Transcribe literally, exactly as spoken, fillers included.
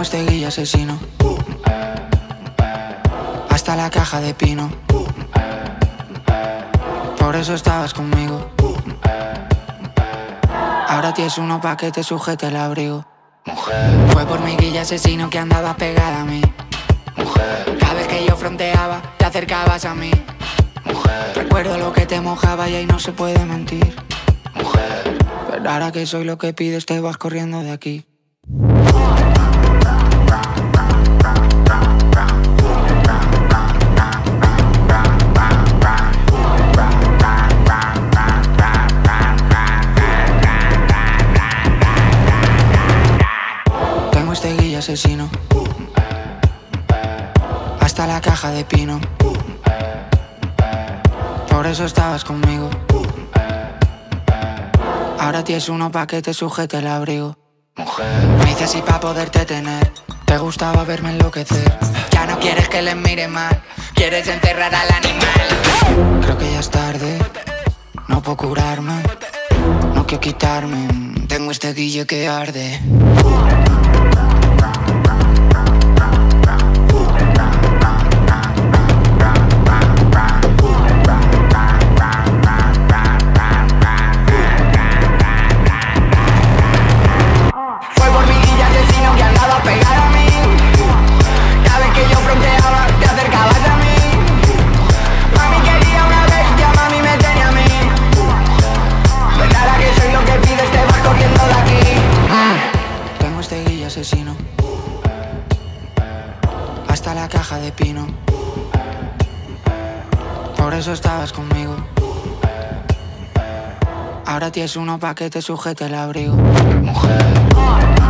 este guille asesino, hasta la caja de pino. Por eso estabas conmigo. Ahora tienes uno pa' que te sujete el abrigo. Mujer. Fue por mi guille asesino que andaba pegada a mí. Mujer. Cada vez que yo fronteaba, te acercabas a mí. Mujer. Recuerdo lo que te mojaba y ahí no se puede mentir. Mujer. Pero ahora que soy lo que pides, te vas corriendo de aquí. Tengo este guille asesino, hasta la caja de pino. Por eso estabas conmigo. Ahora tienes uno pa' que te sujete el abrigo. Mujer. Me hice así pa' poderte tener. Te gustaba verme enloquecer. Ya no quieres que les mire mal, quieres enterrar al animal. Creo que ya es tarde, no puedo curarme, no quiero quitarme. Tengo este guille que arde. Asesino, hasta la caja de pino. Por eso estabas conmigo. Ahora tienes uno pa' que te sujete el abrigo. Mujer.